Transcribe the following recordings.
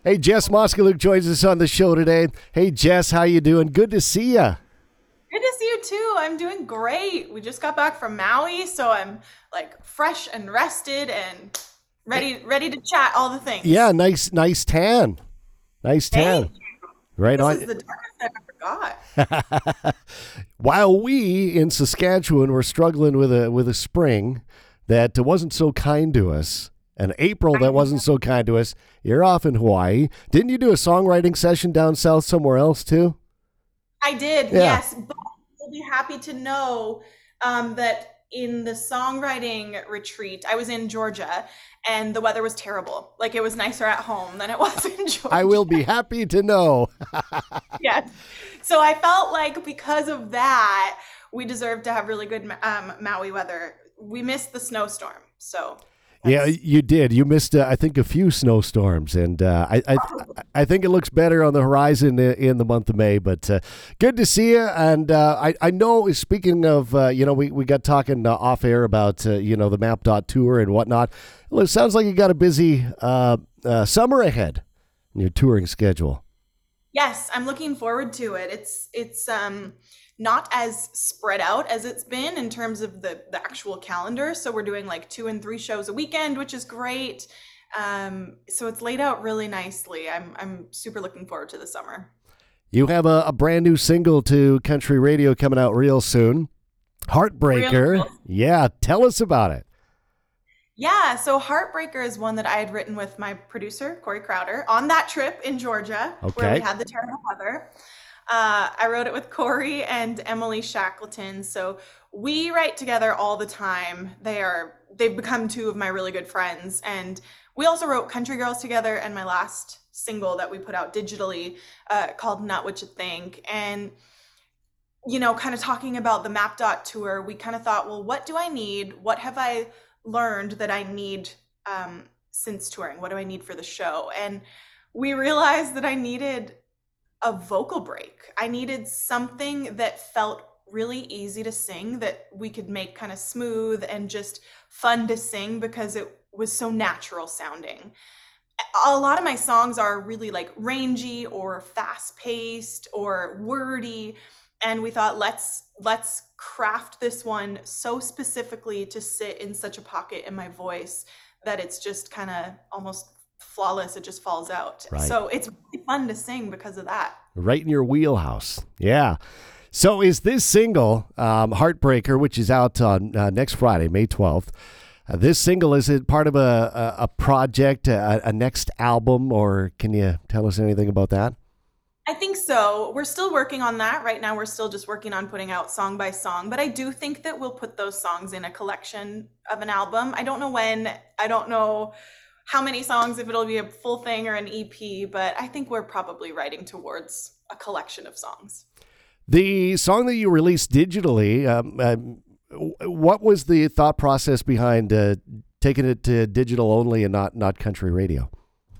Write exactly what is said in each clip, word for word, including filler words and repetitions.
Hey, Jess Moskaluk joins us on the show today. Hey, Jess, how you doing? Good to see you. Good to see you too. I'm doing great. We just got back from Maui, so I'm like fresh and rested and ready ready to chat all the Yeah, things. nice, nice tan. Nice tan. Thank you. Right This is on. the darkest I ever got. While we in Saskatchewan were struggling with a with a spring that wasn't so kind to us, an April that wasn't so kind to us, you're off in Hawaii. Didn't you do a songwriting session down south somewhere else too? I did, Yeah. yes, but you'll be happy to know um, that in the songwriting retreat, I was in Georgia and the weather was terrible. Like it was nicer at home than it was in I Georgia. will be happy to know. Yes. So I felt like because of that, we deserve to have really good um, Maui weather. We missed the snowstorm, so Yeah, that's you did. You missed, uh, I think, a few snowstorms, and uh, I, I, I think it looks better on the horizon i- in the month of May. But uh, good to see you. And uh, I, I know. Speaking of, uh, you know, we, we got talking uh, off air about, uh, you know, the Map Dot tour and whatnot. Well, it sounds like you got a busy uh, uh, summer ahead in your touring schedule. yes, I'm looking forward to it. It's it's um not as spread out as it's been in terms of the the actual calendar. So we're doing like two and three shows a weekend, which is great. Um, so it's laid out really nicely. I'm I'm super looking forward to the summer. You have a, a brand new single to country radio coming out real soon. Real Heartbreaker. Yeah, tell us about it. Yeah, so Heartbreaker is one that I had written with my producer, Corey Crowder, on that trip in Georgia where we Okay. had the terrible weather. Uh, I wrote it with Corey and Emily Shackleton. So we write together all the time. They are they've become two of my really good friends. And we also wrote Country Girls together and my last single that we put out digitally uh, called Not What You Think. And you know, kind of talking about the Map Dot tour, we kind of thought, well, what do I need? What have I learned that I need um, since touring? What do I need for the show? And we realized that I needed a vocal break. I needed something that felt really easy to sing, that we could make kind of smooth and just fun to sing because it was so natural sounding. A lot of my songs are really like rangy or fast paced or wordy, and we thought let's let's craft this one so specifically to sit in such a pocket in my voice that it's just kind of almost flawless. It just falls out, Right. so it's really fun to sing because of that. Right in your wheelhouse. Yeah. So is this single, um, Heartbreaker, which is out on uh, next Friday, May twelfth, uh, this single, is it part of a, a, a project, a, a next album, or can you tell us anything about that? I think so. We're still working on that. Right now, we're still just working on putting out song by song, but I do think that we'll put those songs in a collection of an album. I don't know when, I don't know how many songs, if it'll be a full thing or an E P, but I think we're probably writing towards a collection of songs. The song that you released digitally, um, um, what was the thought process behind uh, taking it to digital only and not, not country radio?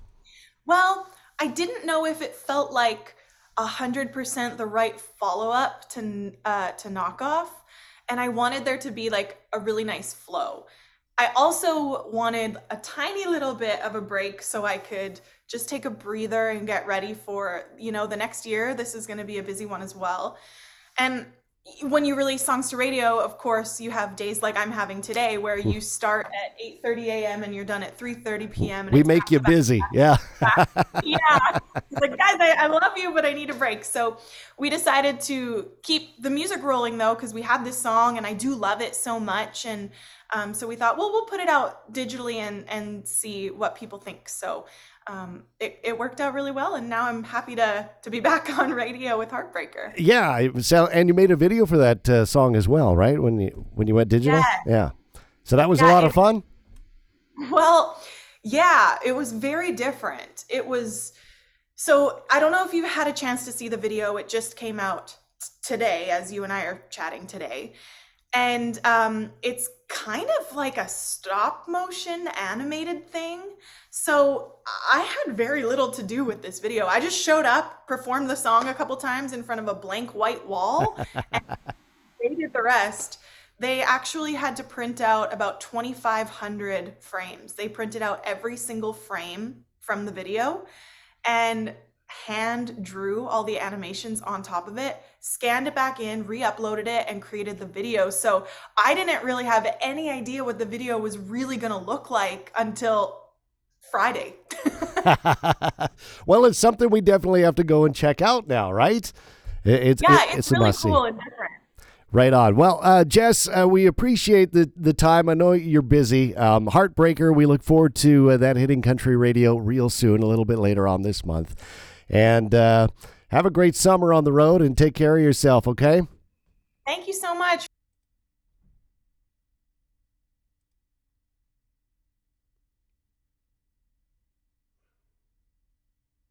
Well, I didn't know if it felt like a hundred percent the right follow up to uh, to knockoff, and I wanted there to be like a really nice flow. I also wanted a tiny little bit of a break so I could just take a breather and get ready for, you know, the next year. This is going to be a busy one as well. And when you release songs to radio, of course, you have days like I'm having today where you start at eight thirty a m and you're done at three thirty p m and We it's make back you to back busy. Yeah. back. Yeah. It's like, guys, I, I love you, but I need a break. So we decided to keep the music rolling though, because we have this song and I do love it so much. And um, so we thought, well, we'll put it out digitally and and see what people think. So um, it, it worked out really well. And now I'm happy to to be back on radio with Heartbreaker. Yeah. It was, and you made a video for that uh, song as well, right? When you, when you went digital? Yeah. Yeah. So that was a Yeah. lot of It, fun? well, yeah, it was very different. It was, so I don't know if you've had a chance to see the video. It just came out t- today as you and I are chatting today. And um, it's kind of like a stop motion animated thing. So I had very little to do with this video. I just showed up, performed the song a couple times in front of a blank white wall, and they did the rest. They actually had to print out about twenty-five hundred frames. They printed out every single frame from the video and hand drew all the animations on top of it, scanned it back in, re-uploaded it, and created the video. So I didn't really have any idea what the video was really going to look like until Friday. Well, it's something we definitely have to go and check out now, right? It's, yeah, it, it's, it's really a must-see. cool and different. Right on. Well, uh, Jess, uh, we appreciate the, the time. I know you're busy. Um, Heartbreaker, we look forward to uh, that hitting country radio real soon, a little bit later on this month. And uh, have a great summer on the road and take care of yourself, okay? Thank you so much.